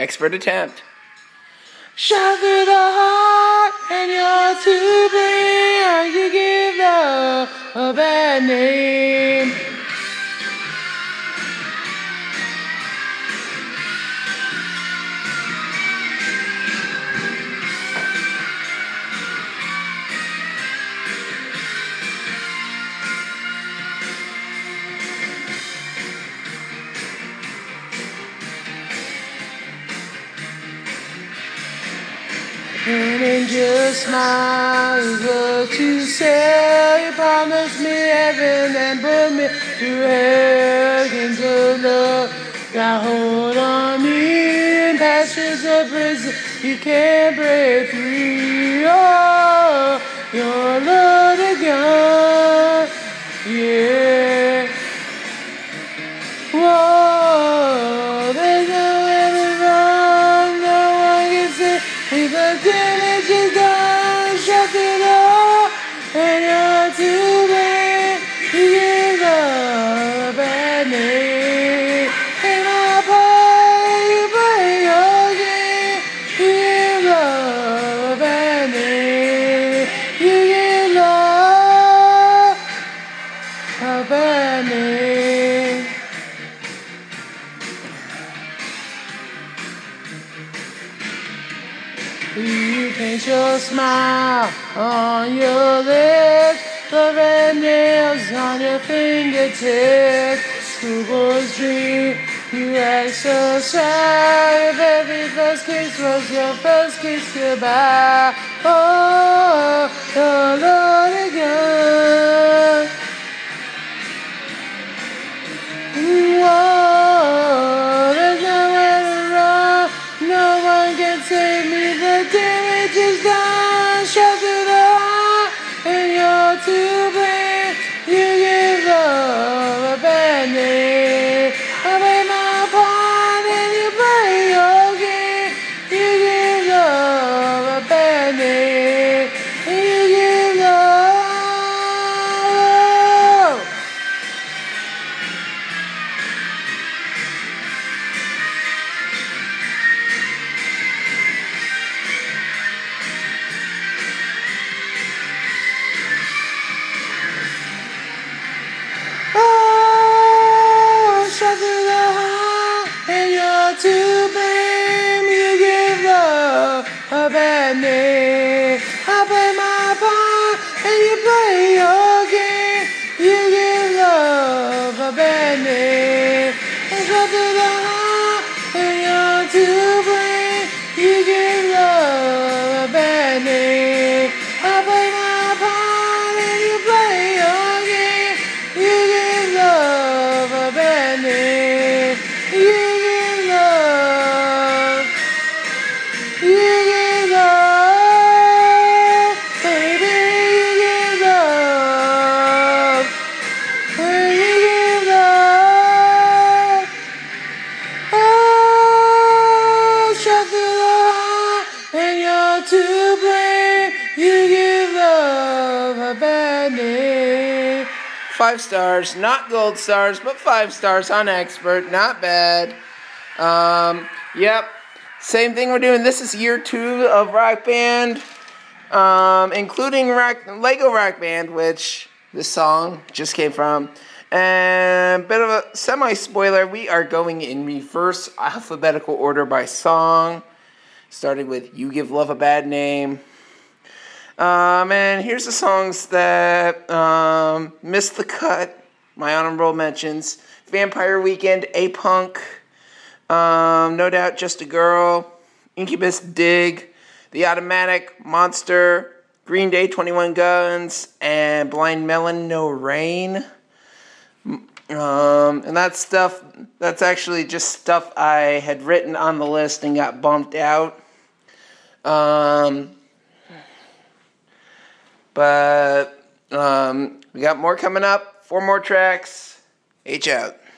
Expert attempt. Shot through the heart and you're to blame. You give love a bad name. An angel smile is what you say. You promised me heaven and put me through hurricanes of love. Got hold on me in passions of prison. You can't break free. Oh, your loaded gun. Yeah. Whoa, there's nowhere to run. No one can say. The damage is done, shut through the heart, and you're too late. You give love a bad name. In my part, you play your game. You give love a bad name. You give love a bad name. You paint your smile on your lips, the red nails on your fingertips. Schoolboy's dream, you act so shy. If every first kiss was your first kiss goodbye. Oh, your loaded gun. Whoa, there's nowhere to run. No one can save me. The damage is done. Shot through the heart, and you're to blame. You give love a bad name. I play my part, and you play your game. You give love a bad name. You give love. Oh, shot through the heart, and you're to blame. You give love a bad name. I play my part, and you play your game. You give love a bad name. I shot through the heart, and you're to blame. You give love a bad name. I play my part, and you play your game. You give love a bad name. You give love. You give love. Baby, you give love. You give love. Oh, shot through the heart, and you're to blame. You give love a bad name. 5 stars, not gold stars, but 5 stars on Expert. Not bad. Yep. Same thing we're doing. This is year 2 of Rock Band, including Lego Rock Band, which this song just came from. And bit of a semi-spoiler, we are going in reverse alphabetical order by song, starting with You Give Love a Bad Name. And here's the songs that missed the cut, my honorable mentions. Vampire Weekend, A-Punk, No Doubt Just a Girl, Incubus, Dig, The Automatic, Monster, Green Day, 21 Guns, and Blind Melon, No Rain. And that's actually just stuff I had written on the list and got bumped out. But we got more coming up. 4 more tracks. H out.